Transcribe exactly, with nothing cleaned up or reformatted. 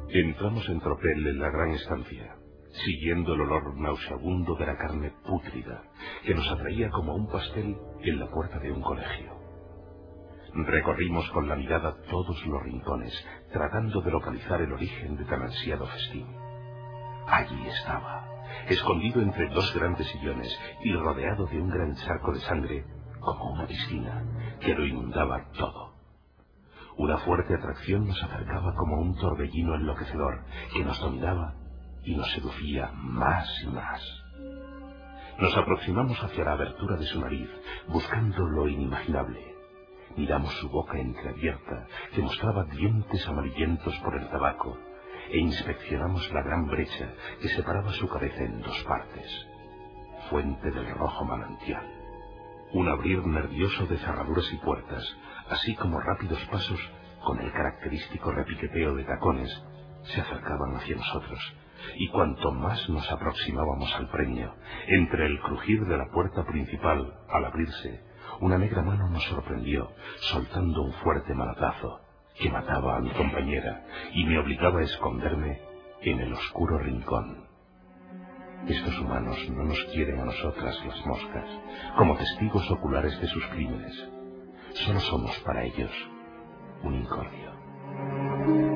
Entramos en tropel en la gran estancia, siguiendo el olor nauseabundo de la carne pútrida, que nos atraía como un pastel en la puerta de un colegio. Recorrimos con la mirada todos los rincones, tratando de localizar el origen de tan ansiado festín. Allí estaba, escondido entre dos grandes sillones y rodeado de un gran charco de sangre, como una piscina, que lo inundaba todo. Una fuerte atracción nos acercaba como un torbellino enloquecedor, que nos dominaba y nos seducía más y más. Nos aproximamos hacia la abertura de su nariz, buscando lo inimaginable. Miramos su boca entreabierta, que mostraba dientes amarillentos por el tabaco, e inspeccionamos la gran brecha que separaba su cabeza en dos partes, fuente del rojo manantial. Un abrir nervioso de cerraduras y puertas, así como rápidos pasos con el característico repiqueteo de tacones, se acercaban hacia nosotros, y cuanto más nos aproximábamos al premio, entre el crujir de la puerta principal al abrirse, una negra mano nos sorprendió, soltando un fuerte manotazo que mataba a mi compañera y me obligaba a esconderme en el oscuro rincón. Estos humanos no nos quieren a nosotras, las moscas, como testigos oculares de sus crímenes. Solo somos para ellos un incordio.